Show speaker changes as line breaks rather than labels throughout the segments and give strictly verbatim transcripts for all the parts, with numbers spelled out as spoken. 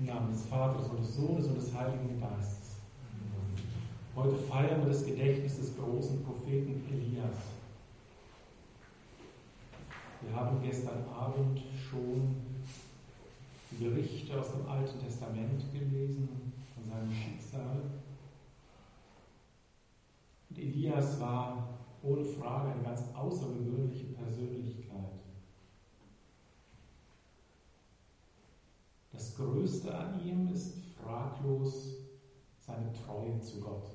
Namen des Vaters und des Sohnes und des Heiligen Geistes. Heute feiern wir das Gedächtnis des großen Propheten Elias. Wir haben gestern Abend schon die Berichte aus dem Alten Testament gelesen, von seinem Schicksal. Und Elias war ohne Frage eine ganz außergewöhnliche Persönlichkeit. Das Größte an ihm ist fraglos seine Treue zu Gott.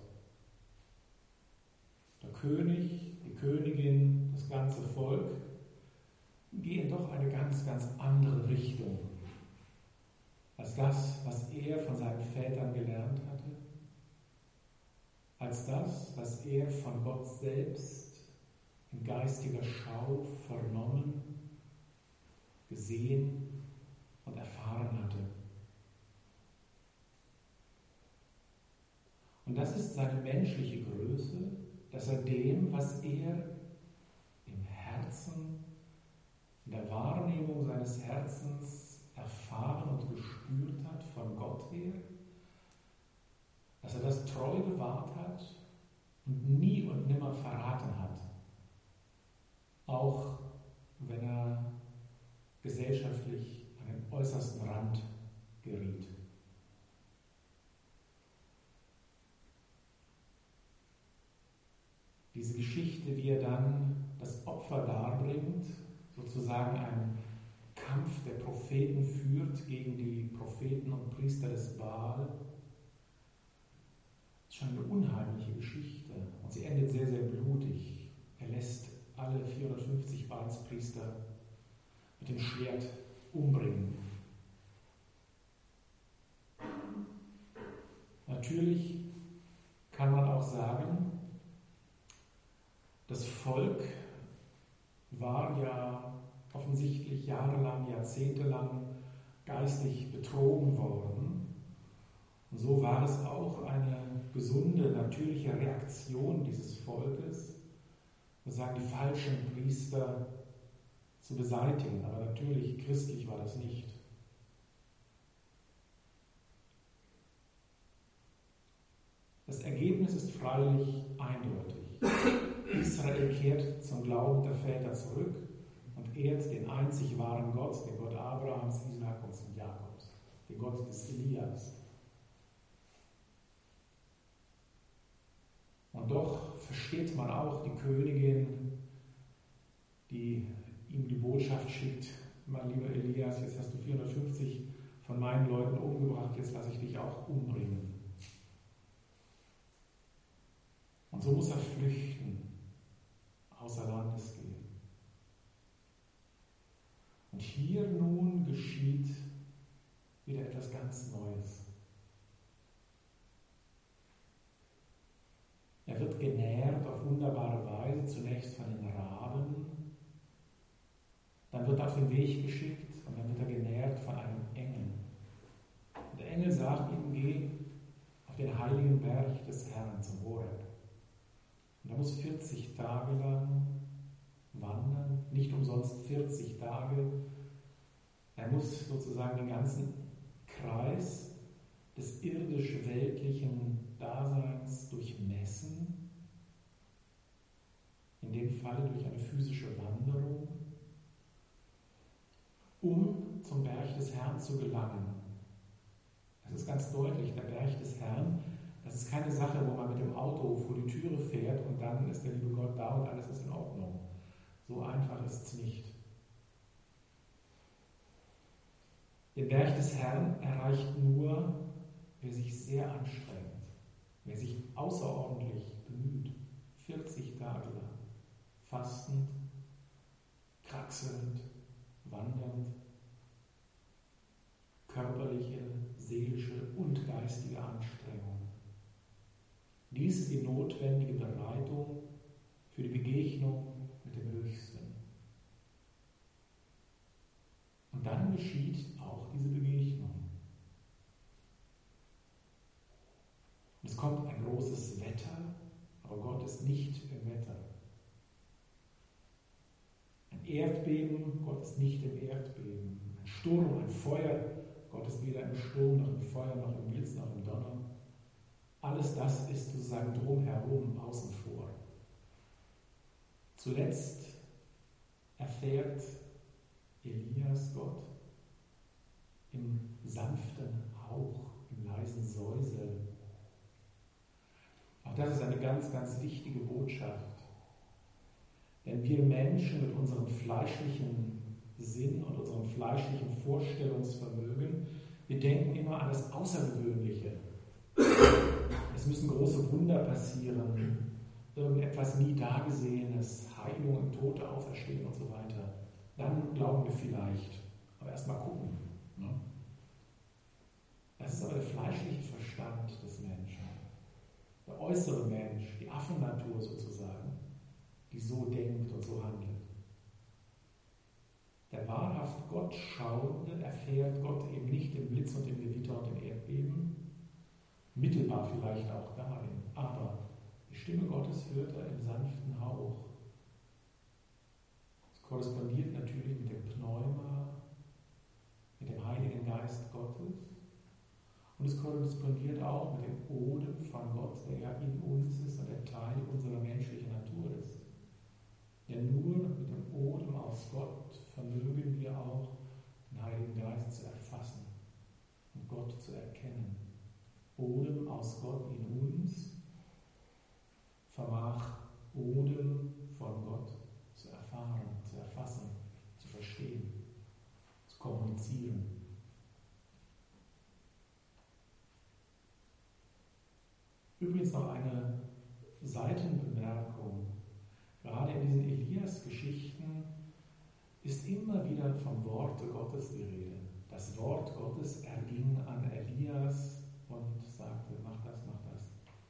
Der König, die Königin, das ganze Volk gehen doch eine ganz, ganz andere Richtung als das, was er von seinen Vätern gelernt hatte, als das, was er von Gott selbst in geistiger Schau vernommen, gesehen und erfahren hatte. Und das ist seine menschliche Größe, dass er dem, was er im Herzen, in der Wahrnehmung seines Herzens erfahren und gespürt hat von Gott her, dass er das treu bewahrt hat und nie und nimmer verraten hat, auch wenn er gesellschaftlich an den äußersten Rand geriet. Diese Geschichte, wie er dann das Opfer darbringt, sozusagen einen Kampf der Propheten führt gegen die Propheten und Priester des Baal, ist schon eine unheimliche Geschichte. Und sie endet sehr, sehr blutig. Er lässt alle vierhundertfünfzig Baalspriester mit dem Schwert umbringen. Natürlich kann man auch sagen, das Volk war ja offensichtlich jahrelang, jahrzehntelang geistig betrogen worden. Und so war es auch eine gesunde, natürliche Reaktion dieses Volkes, sozusagen die falschen Priester zu beseitigen. Aber natürlich, christlich war das nicht. Das Ergebnis ist freilich eindeutig. Israel kehrt zum Glauben der Väter zurück und ehrt den einzig wahren Gott, den Gott Abrahams, Isaaks und Jakobs, den Gott des Elias. Und doch versteht man auch die Königin, die ihm die Botschaft schickt: Mein lieber Elias, jetzt hast du vierhundertfünfzig von meinen Leuten umgebracht, jetzt lasse ich dich auch umbringen. Und so muss er flüchten, außer Landes gehen. Und hier nun geschieht wieder etwas ganz Neues. Er wird genährt auf wunderbare Weise, zunächst von den Raben, dann wird er auf den Weg geschickt und dann wird er genährt von einem Engel. Und der Engel sagt ihm: Geh auf den heiligen Berg des Herrn zum Horeb. Und er muss vierzig Tage lang wandern, nicht umsonst vierzig Tage. Er muss sozusagen den ganzen Kreis des irdisch-weltlichen Daseins durchmessen, in dem Falle durch eine physische Wanderung, um zum Berg des Herrn zu gelangen. Das ist ganz deutlich, der Berg des Herrn, das ist keine Sache, wo man mit dem Auto vor die Türe fährt und dann ist der liebe Gott da und alles ist in Ordnung. So einfach ist es nicht. Den Berg des Herrn erreicht nur, wer sich sehr anstrengt, wer sich außerordentlich bemüht, vierzig Tage lang, fastend, kraxelnd, wandernd, körperliche, seelische und geistige Anstrengung. Dies ist die notwendige Bereitung für die Begegnung mit dem Höchsten. Und dann geschieht auch diese Begegnung. Es kommt ein großes Wetter, aber Gott ist nicht im Wetter. Ein Erdbeben, Gott ist nicht im Erdbeben. Ein Sturm, ein Feuer, Gott ist weder im Sturm, noch im Feuer, noch im Blitz, noch im Donner. Alles das ist sozusagen drumherum, außen vor. Zuletzt erfährt Elias Gott im sanften Hauch, im leisen Säuseln. Auch das ist eine ganz, ganz wichtige Botschaft. Denn wir Menschen mit unserem fleischlichen Sinn und unserem fleischlichen Vorstellungsvermögen, wir denken immer an das Außergewöhnliche. Es müssen große Wunder passieren, irgendetwas nie Dagesehenes, Heilung im Tode auferstehen und so weiter. Dann glauben wir vielleicht, aber erst mal gucken. Ne? Das ist aber der fleischliche Verstand des Menschen, der äußere Mensch, die Affennatur sozusagen, die so denkt und so handelt. Der wahrhaft Gott Schauende erfährt Gott eben nicht im Blitz und im Gewitter und im Erdbeben, mittelbar vielleicht auch darin, aber die Stimme Gottes hört er im sanften Hauch. Es korrespondiert natürlich mit dem Pneuma, mit dem Heiligen Geist Gottes und es korrespondiert auch mit dem Odem von Gott, der ja in uns ist und der Teil unserer menschlichen Natur ist. Denn nur mit dem Odem aus Gott vermögen wir auch, den Heiligen Geist zu erfassen und Gott zu erkennen. Odem aus Gott in uns vermag Odem von Gott zu erfahren, zu erfassen, zu verstehen, zu kommunizieren. Übrigens noch eine Seitenbemerkung. Gerade in diesen Elias-Geschichten ist immer wieder vom Worte Gottes die Rede. Das Wort Gottes erging an Elias und sagte, mach das, mach das.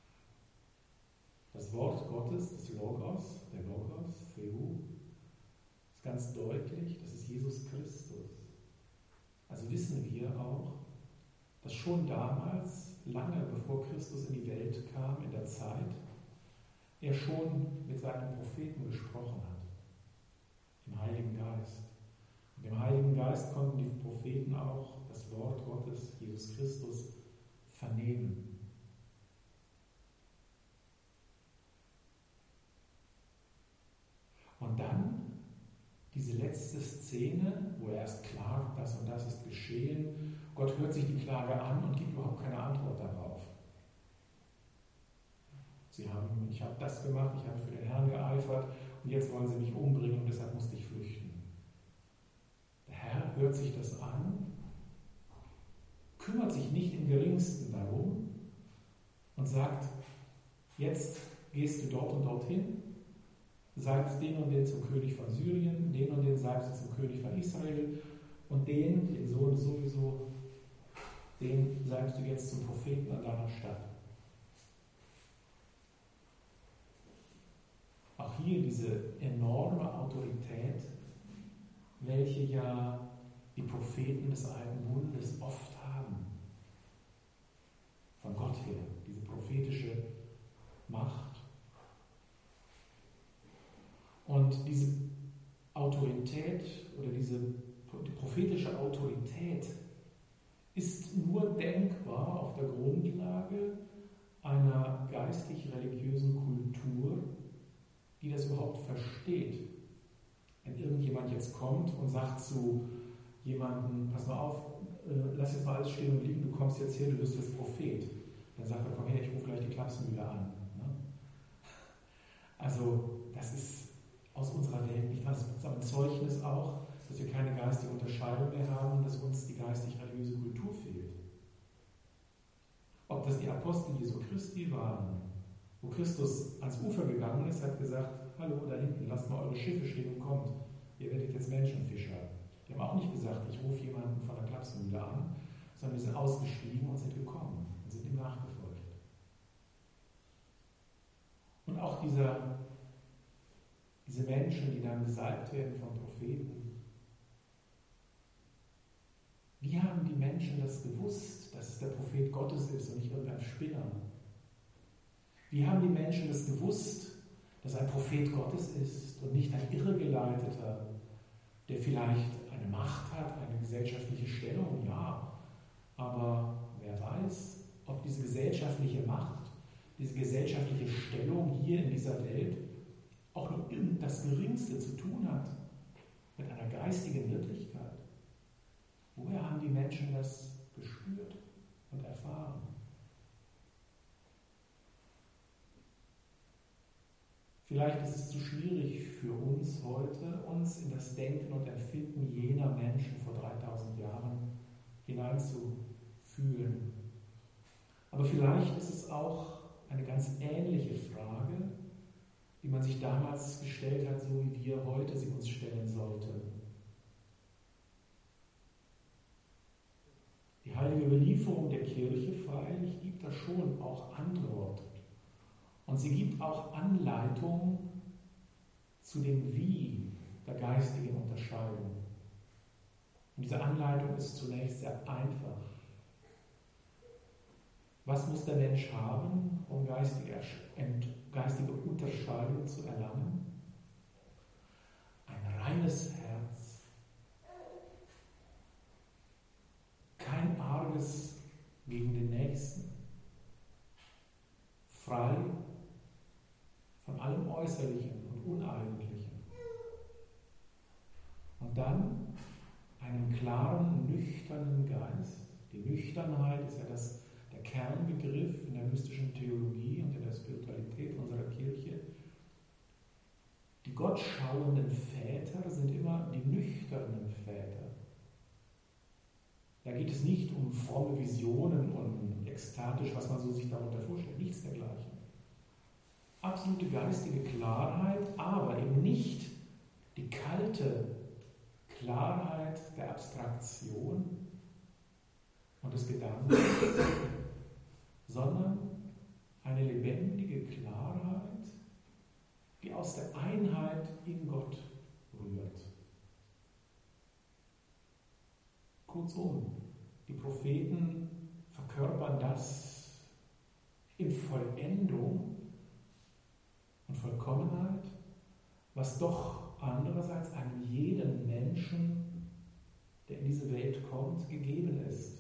Das Wort Gottes, das Logos, der Logos, Theou, ist ganz deutlich, das ist Jesus Christus. Also wissen wir auch, dass schon damals, lange bevor Christus in die Welt kam, in der Zeit, er schon mit seinen Propheten gesprochen hat, im Heiligen Geist. Und im Heiligen Geist konnten die Propheten auch das Wort Gottes, Jesus Christus, vernehmen. Und dann diese letzte Szene, wo er erst klagt, das und das ist geschehen. Gott hört sich die Klage an und gibt überhaupt keine Antwort darauf. Sie haben, ich habe das gemacht, ich habe für den Herrn geeifert und jetzt wollen sie mich umbringen und deshalb musste ich flüchten. Der Herr hört sich das an, kümmert sich nicht im Geringsten darum und sagt, jetzt gehst du dort und dorthin, salbst den und den zum König von Syrien, den und den salbst du zum König von Israel und den, den Sohn sowieso, den salbst du jetzt zum Propheten an deiner Stadt. Auch hier diese enorme Autorität, welche ja die Propheten des Alten Bundes oft haben. Von Gott her, diese prophetische Macht. Und diese Autorität oder diese die prophetische Autorität ist nur denkbar auf der Grundlage einer geistig-religiösen Kultur, die das überhaupt versteht. Wenn irgendjemand jetzt kommt und sagt zu jemandem, pass mal auf, äh, lass jetzt mal alles stehen und liegen, du kommst jetzt her, du wirst jetzt Prophet. Dann sagt er, komm her, ich rufe gleich die Klapsmühle an. Ne? Also das ist aus unserer Welt nicht, das ist ein Zeugnis auch, dass wir keine geistige Unterscheidung mehr haben, dass uns die geistig-religiöse Kultur fehlt. Ob das die Apostel Jesu Christi waren, wo Christus ans Ufer gegangen ist, hat gesagt, hallo, da hinten, lasst mal eure Schiffe stehen und kommt. Ihr werdet jetzt Menschenfischer. Die haben auch nicht gesagt, ich rufe jemanden von der Klapsmühle an, sondern wir sind ausgestiegen und sind gekommen und sind ihm nachgefolgt. Und auch dieser, diese Menschen, die dann gesalbt werden von Propheten, wie haben die Menschen das gewusst, dass es der Prophet Gottes ist und nicht irgendein Spinner? Wie haben die Menschen das gewusst, dass ein Prophet Gottes ist und nicht ein Irregeleiteter, der vielleicht eine Macht hat, eine gesellschaftliche Stellung, ja, Aber wer weiß, ob diese gesellschaftliche Macht, diese gesellschaftliche Stellung hier in dieser Welt auch nur irgend das Geringste zu tun hat mit einer geistigen Wirklichkeit. Woher haben die Menschen das gespürt und erfahren? Vielleicht ist es zu schwierig für uns heute, uns in das Denken und Empfinden jener Menschen vor dreitausend Jahren hineinzufühlen. Aber vielleicht ist es auch eine ganz ähnliche Frage, die man sich damals gestellt hat, so wie wir heute sie uns stellen sollten. Die heilige Überlieferung der Kirche freilich gibt da schon auch Antworten. Und sie gibt auch Anleitung zu dem Wie der geistigen Unterscheidung. Und diese Anleitung ist zunächst sehr einfach. Was muss der Mensch haben, um geistige, geistige Unterscheidung zu erlangen? Ein reines Herz. Kein Arges gegen den Nächsten. Frei von allem Äußerlichen und Uneigentlichen. Und dann einen klaren, nüchternen Geist. Die Nüchternheit ist ja das, der Kernbegriff in der mystischen Theologie und in der Spiritualität unserer Kirche. Die gottschauenden Väter sind immer die nüchternen Väter. Da geht es nicht um fromme Visionen und ekstatisch, was man so sich darunter vorstellt. Nichts dergleichen. Absolute geistige Klarheit, aber eben nicht die kalte Klarheit der Abstraktion und des Gedankens, sondern eine lebendige Klarheit, die aus der Einheit in Gott rührt. Kurzum, die Propheten verkörpern das in Vollendung und Vollkommenheit, was doch andererseits einem jeden Menschen, der in diese Welt kommt, gegeben ist.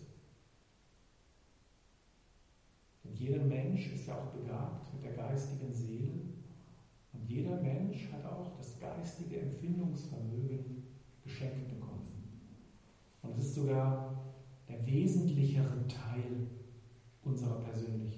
Denn jeder Mensch ist ja auch begabt mit der geistigen Seele und jeder Mensch hat auch das geistige Empfindungsvermögen geschenkt bekommen. Und es ist sogar der wesentlichere Teil unserer Persönlichkeit.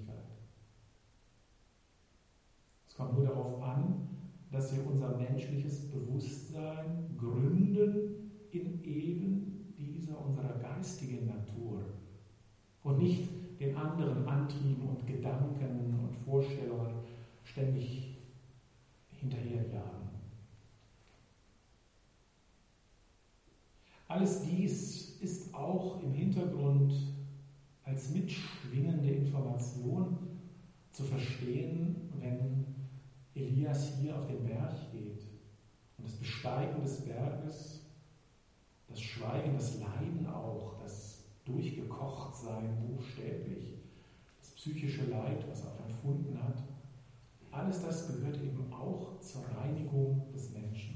Es kommt nur darauf an, dass wir unser menschliches Bewusstsein gründen in eben dieser unserer geistigen Natur und nicht den anderen Antrieben und Gedanken und Vorstellungen ständig hinterherjagen. Alles dies ist auch im Hintergrund als mitschwingende Information zu verstehen, wenn Elias hier auf den Berg geht. Und das Besteigen des Berges, das Schweigen, das Leiden auch, das Durchgekochtsein buchstäblich, das psychische Leid, was er auch empfunden hat, alles das gehört eben auch zur Reinigung des Menschen.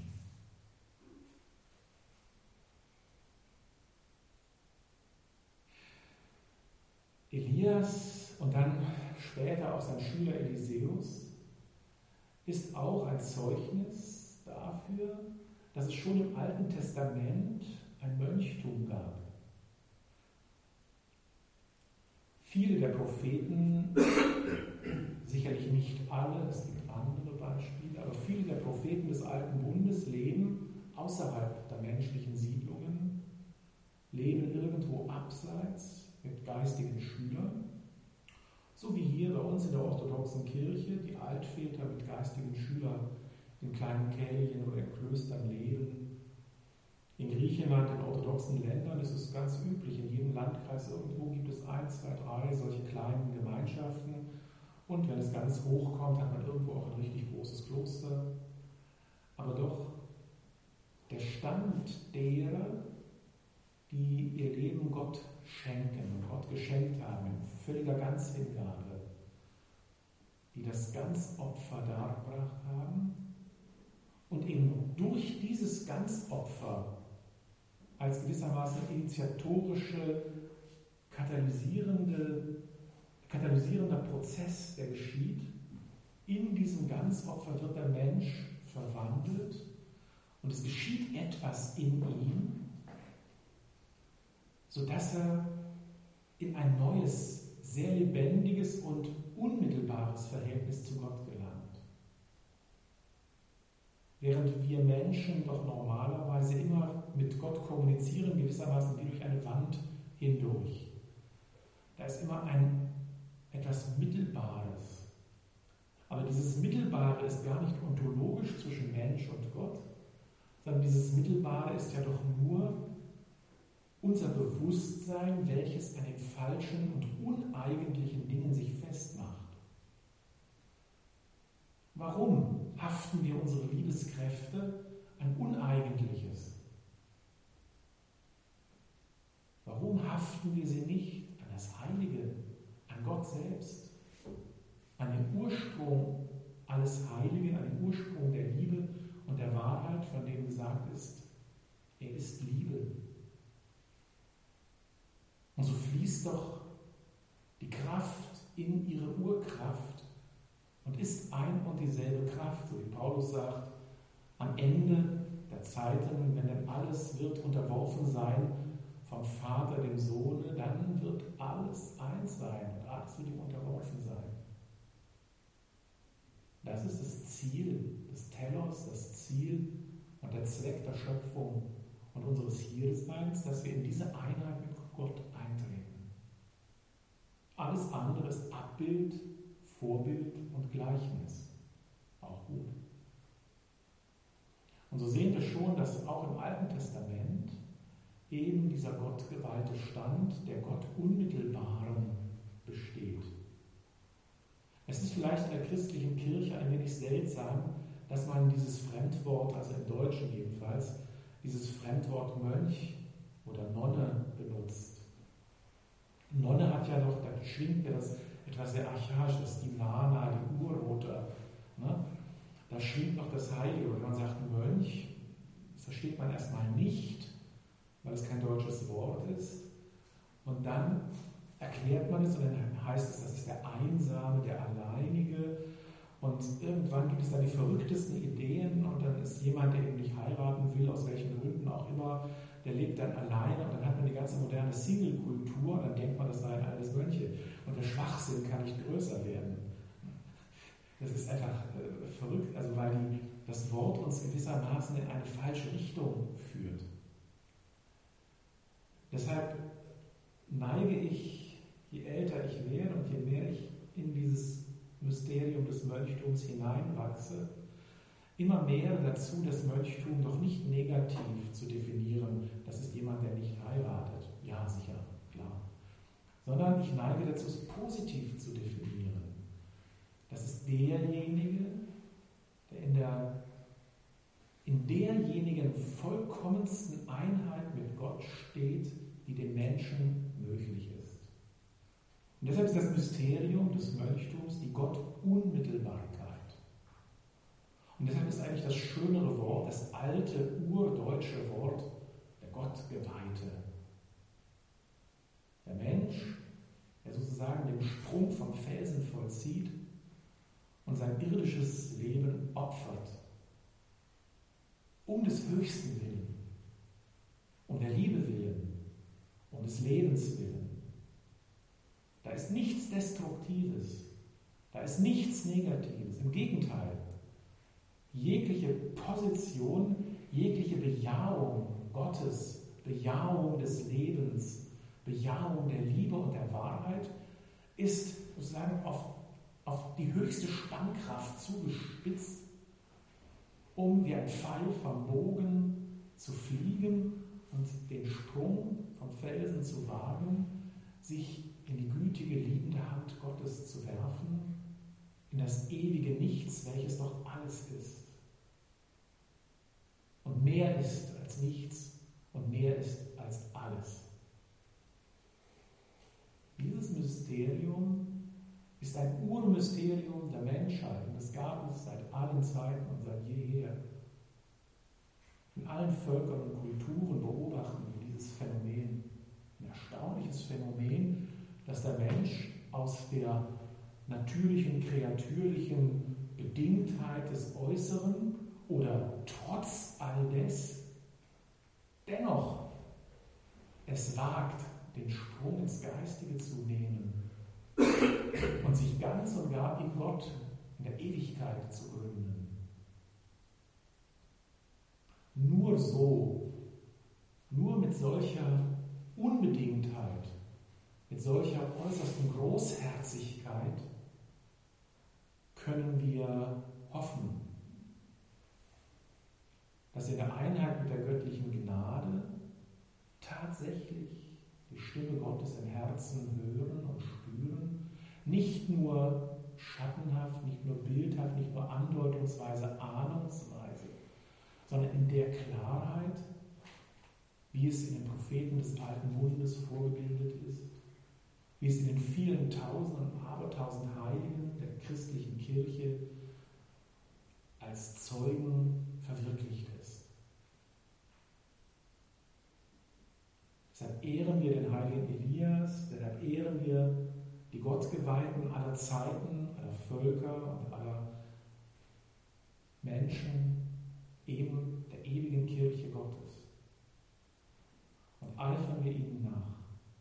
Elias und dann später auch sein Schüler Eliseus ist auch ein Zeugnis dafür, dass es schon im Alten Testament ein Mönchtum gab. Viele der Propheten, sicherlich nicht alle, es gibt andere Beispiele, aber viele der Propheten des Alten Bundes leben außerhalb der menschlichen Siedlungen, leben irgendwo abseits mit geistigen Schülern, so wie hier bei uns in der orthodoxen Kirche die Altväter mit geistigen Schülern in kleinen Kelchen oder in Klöstern leben. In Griechenland, in orthodoxen Ländern ist es ganz üblich, in jedem Landkreis irgendwo gibt es ein, zwei, drei solche kleinen Gemeinschaften und wenn es ganz hoch kommt, hat man irgendwo auch ein richtig großes Kloster. Aber doch der Stand derer, die ihr Leben Gott schenken und Gott geschenkt haben, in völliger Ganzhingabe, die das Ganzopfer dargebracht haben und eben durch dieses Ganzopfer als gewissermaßen initiatorische katalysierende, katalysierender Prozess, der geschieht. In diesem Ganzopfer wird der Mensch verwandelt und es geschieht etwas in ihm, sodass er in ein neues, sehr lebendiges und unmittelbares Verhältnis zu Gott gelangt. Während wir Menschen doch normalerweise immer mit Gott kommunizieren, gewissermaßen wie durch eine Wand hindurch. Da ist immer ein etwas Mittelbares. Aber dieses Mittelbare ist gar nicht ontologisch zwischen Mensch und Gott, sondern dieses Mittelbare ist ja doch nur unser Bewusstsein, welches an den falschen und uneigentlichen Dingen sich festmacht. Warum haften wir unsere Liebeskräfte an Uneigentliches? Warum haften wir sie nicht an das Heilige, an Gott selbst, an den Ursprung alles Heiligen, an den Ursprung der Liebe und der Wahrheit, von dem gesagt ist, er ist Liebe. Und so fließt doch die Kraft in ihre Urkraft und ist ein und dieselbe Kraft, so wie Paulus sagt, am Ende der Zeiten, wenn dann alles wird unterworfen sein vom Vater, dem Sohne, dann wird alles eins sein und alles wird ihm unterworfen sein. Das ist das Ziel des Telos, das Ziel und der Zweck der Schöpfung und unseres Hierseins, dass wir in diese Einheit mit Gott eintreten. Alles andere ist Abbild, Vorbild und Gleichnis. Auch gut. Und so sehen wir schon, dass auch im Alten Testament eben dieser gottgeweihte Stand der Gott Unmittelbaren besteht. Es ist vielleicht in der christlichen Kirche ein wenig seltsam, dass man dieses Fremdwort, also im Deutschen jedenfalls, dieses Fremdwort Mönch oder Nonne benutzt. Nonne hat ja noch, da schwingt ja das etwas sehr Archaisches, die Nana, die Urmutter. Ne? Da schwingt noch das Heilige. Und wenn man sagt Mönch, das versteht man erstmal nicht, weil es kein deutsches Wort ist. Und dann erklärt man es und dann heißt es, das ist der Einsame, der Alleinige. Und irgendwann gibt es dann die verrücktesten Ideen und dann ist jemand, der eben nicht heiraten will, aus welchen Gründen auch immer, der lebt dann alleine und dann hat man die ganze moderne Single-Kultur und dann denkt man, das seien alles Mönche. Und der Schwachsinn kann nicht größer werden. Das ist einfach äh, verrückt, also weil die, das Wort uns gewissermaßen in eine falsche Richtung führt. Deshalb neige ich, je älter ich werde und je mehr ich in dieses Mysterium des Mönchtums hineinwachse, immer mehr dazu, das Mönchtum doch nicht negativ zu definieren, das ist jemand, der nicht heiratet. Ja, sicher, klar. Sondern ich neige dazu, es positiv zu definieren. Das ist derjenige, der in der in derjenigen vollkommensten Einheit mit Gott steht, die dem Menschen möglich ist. Und deshalb ist das Mysterium des Mönchtums die Gottunmittelbarkeit. Und deshalb ist eigentlich das schönere Wort, das alte, urdeutsche Wort, der Gottgeweihte. Der Mensch, der sozusagen den Sprung vom Felsen vollzieht und sein irdisches Leben opfert. Um des Höchsten willen, um der Liebe willen, um des Lebens willen. Da ist nichts Destruktives, da ist nichts Negatives. Im Gegenteil, jegliche Position, jegliche Bejahung Gottes, Bejahung des Lebens, Bejahung der Liebe und der Wahrheit ist sozusagen auf, auf die höchste Spannkraft zugespitzt, um wie ein Pfeil vom Bogen zu fliegen und den Sprung vom Felsen zu wagen, sich in die gütige, liebende Hand Gottes zu werfen, in das ewige Nichts, welches doch alles ist. Und mehr ist als nichts und mehr ist als alles. Dieses Mysterium ist ein Urmysterium der Menschheit und es gab es seit allen Zeiten und seit jeher. In allen Völkern und Kulturen beobachten wir dieses Phänomen in der erstaunliches Phänomen, dass der Mensch aus der natürlichen, kreatürlichen Bedingtheit des Äußeren oder trotz all des dennoch es wagt, den Sprung ins Geistige zu nehmen und sich ganz und gar in Gott, in der Ewigkeit zu gründen. Nur so, nur mit solcher Unbedingtheit, mit solcher äußersten Großherzigkeit können wir hoffen, dass in der Einheit mit der göttlichen Gnade tatsächlich die Stimme Gottes im Herzen hören und spüren, nicht nur schattenhaft, nicht nur bildhaft, nicht nur andeutungsweise, ahnungsweise, sondern in der Klarheit, wie es in den Propheten des Alten Bundes vorgebildet ist, wie es in den vielen Tausend und Abertausend Heiligen der christlichen Kirche als Zeugen verwirklicht ist. Deshalb ehren wir den heiligen Elias, deshalb ehren wir die Gottgeweihten aller Zeiten, aller Völker und aller Menschen, eben der ewigen Kirche Gottes. Und eifern wir ihnen nach.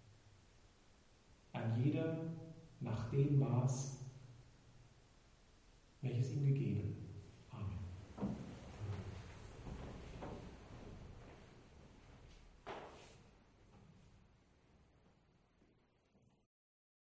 Ein jeder nach dem Maß, welches ihm gegeben ist.